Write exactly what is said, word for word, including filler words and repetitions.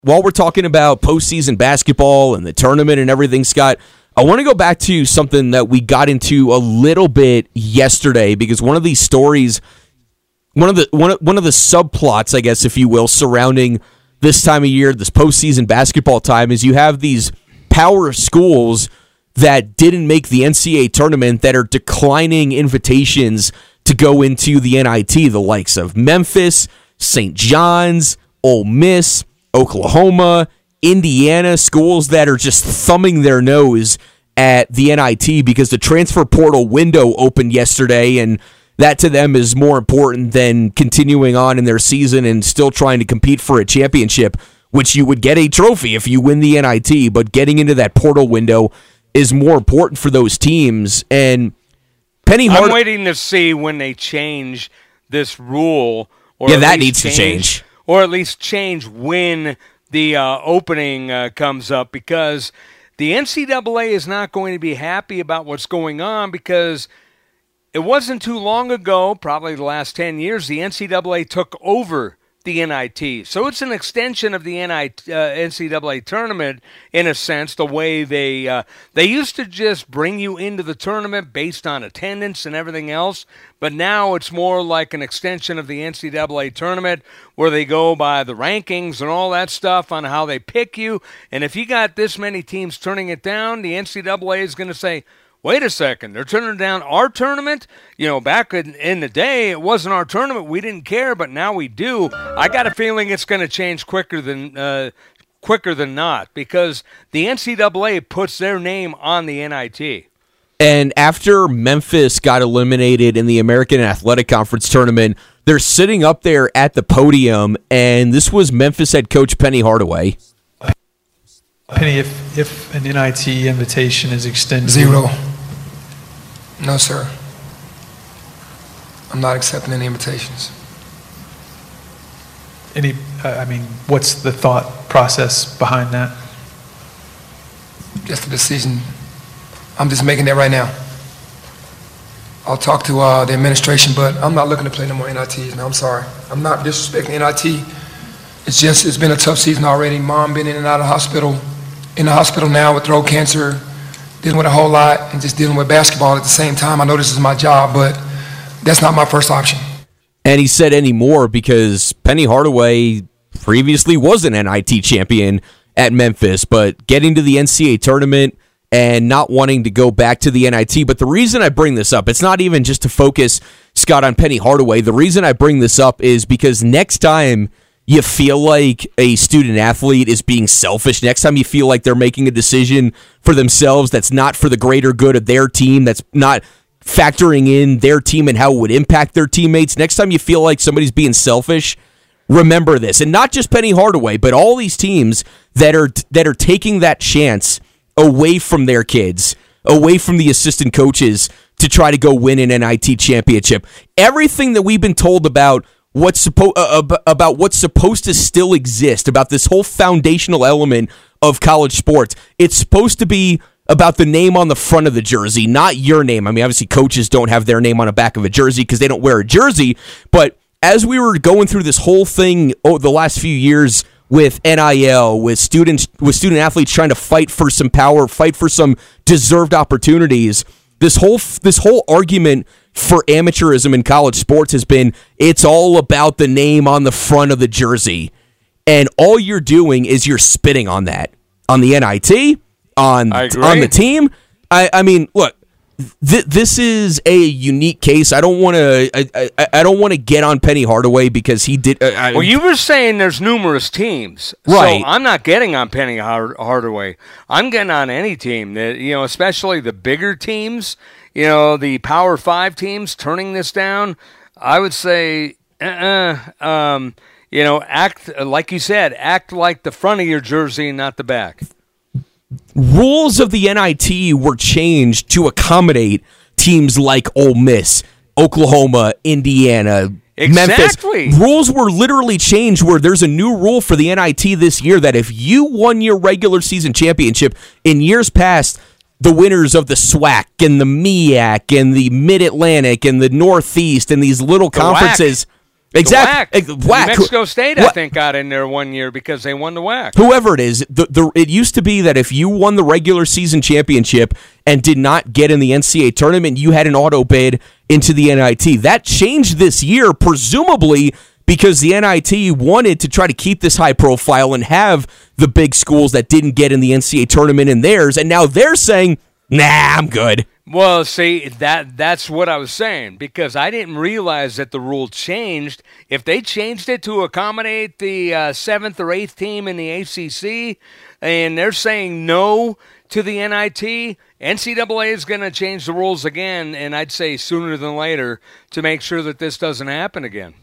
while we're talking about postseason basketball and the tournament and everything, Scott, I want to go back to something that we got into a little bit yesterday, because one of these stories, one of the one of, one of the subplots, I guess, if you will, surrounding this time of year, this postseason basketball time, is you have these power schools that didn't make the N C double A tournament that are declining invitations to go into the N I T, the likes of Memphis, Saint John's, Ole Miss, Oklahoma, Indiana, schools that are just thumbing their nose at the N I T because the transfer portal window opened yesterday, and that to them is more important than continuing on in their season and still trying to compete for a championship, which you would get a trophy if you win the N I T, but getting into that portal window is more important for those teams. And Penny Hard- I'm waiting to see when they change this rule. Or yeah, that needs change, to change. Or at least change when the uh, opening uh, comes up, because the N C double A is not going to be happy about what's going on, because it wasn't too long ago, probably the last ten years, the N C double A took over the N I T. So it's an extension of the N I T, uh, N C double A tournament, in a sense, the way they uh, they used to just bring you into the tournament based on attendance and everything else, but now it's more like an extension of the N C double A tournament, where they go by the rankings and all that stuff on how they pick you, and if you got this many teams turning it down, the N C double A is going to say, wait a second, they're turning down our tournament? You know, back in, in the day, it wasn't our tournament. We didn't care, but now we do. I got a feeling it's going to change quicker than uh, quicker than not, because the N C double A puts their name on the N I T. And after Memphis got eliminated in the American Athletic Conference tournament, they're sitting up there at the podium, and this was Memphis head coach Penny Hardaway. Penny, if, if an N I T invitation is extended... Zero. No, sir. I'm not accepting any invitations. Any, uh, I mean, what's the thought process behind that? Just a decision. I'm just making that right now. I'll talk to uh, the administration, but I'm not looking to play no more N I Ts. No, I'm sorry. I'm not disrespecting N I T. It's just, it's been a tough season already. Mom been in and out of the hospital, in the hospital now with throat cancer, dealing with a whole lot, and just dealing with basketball at the same time. I know this is my job, but that's not my first option. And he said any more because Penny Hardaway previously was an N I T champion at Memphis, but getting to the N C double A tournament and not wanting to go back to the N I T. But the reason I bring this up, it's not even just to focus, Scott, on Penny Hardaway. The reason I bring this up is because next time you feel like a student athlete is being selfish, next time you feel like they're making a decision for themselves that's not for the greater good of their team, that's not factoring in their team and how it would impact their teammates, next time you feel like somebody's being selfish, remember this. And not just Penny Hardaway, but all these teams that are that are taking that chance away from their kids, away from the assistant coaches to try to go win an N I T championship. Everything that we've been told about what's supposed uh, about what's supposed to still exist, about this whole foundational element of college sports, it's supposed to be about the name on the front of the jersey, not your name. I mean, obviously coaches don't have their name on the back of a jersey because they don't wear a jersey, but as we were going through this whole thing over the last few years with N I L, with students, with student athletes trying to fight for some power, fight for some deserved opportunities, this whole this whole argument for amateurism in college sports has been, it's all about the name on the front of the jersey. And all you're doing is you're spitting on that. On the N I T, on, on the team. I, I mean, look, th- this is a unique case. I don't want to I, I, I don't want to get on Penny Hardaway because he did... Uh, I, well, you were saying there's numerous teams. Right. So I'm not getting on Penny Hard- Hardaway. I'm getting on any team, that you know, especially the bigger teams. You know, the Power Five teams turning this down, I would say, uh-uh, um, you know, act, like you said, act like the front of your jersey, not the back. Rules of the N I T were changed to accommodate teams like Ole Miss, Oklahoma, Indiana, exactly. Memphis. Rules were literally changed where there's a new rule for the N I T this year that if you won your regular season championship in years past, the winners of the SWAC and the MEAC and the Mid-Atlantic and the Northeast and these little the conferences, Exactly. The W A C. New Mexico State, I What? think, got in there one year because they won the W A C. Whoever it is, the, the it used to be that if you won the regular season championship and did not get in the N C double A tournament, you had an auto bid into the N I T. That changed this year, presumably because the N I T wanted to try to keep this high profile and have the big schools that didn't get in the N C double A tournament in theirs, and now they're saying, nah, I'm good. Well, see, that that's what I was saying, because I didn't realize that the rule changed. If they changed it to accommodate the uh, seventh or eighth team in the A C C, and they're saying no to the N I T, N C double A is going to change the rules again, and I'd say sooner than later, to make sure that this doesn't happen again.